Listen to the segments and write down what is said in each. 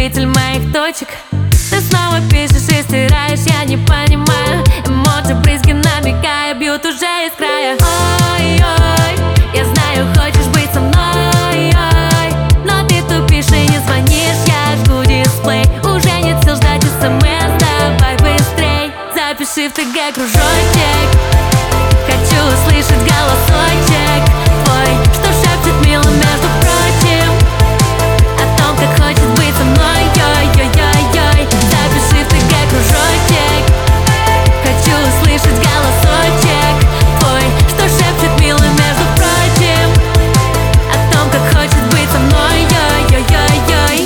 любитель моих точек. Ты снова пишешь и стираешь, я не понимаю. Эмоджи, брызги намекая, бьют уже из края. Ой-ой, я знаю, хочешь быть со мной, ой, но ты тупишь и не звонишь, я жгу дисплей. Уже нет сил ждать смс, давай быстрей. Запиши в ТГ кружочек, хочу услышать голосочек твой, что шепчет мило, между прочим, о том, как хочет быть со мной, ой-ой-ой-ой. Запиши в ТГ кружочек, хочу услышать голосочек твой, что шепчет мило, между прочим, о том, как хочет быть со мной, ой-ой-ой-ой.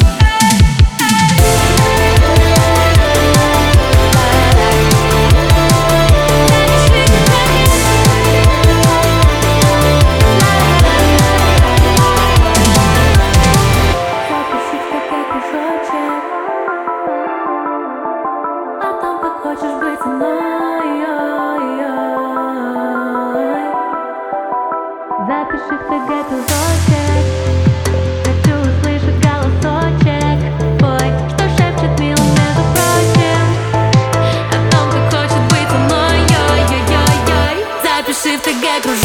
Хочешь быть со мной, ой-ой-ой. Запиши в ТГ кружочек, хочу услышать голосочек твой, что шепчет мило, между прочим, о том, как хочет быть со мной, ой-ой-ой-ой. Запиши в ТГ кружочек.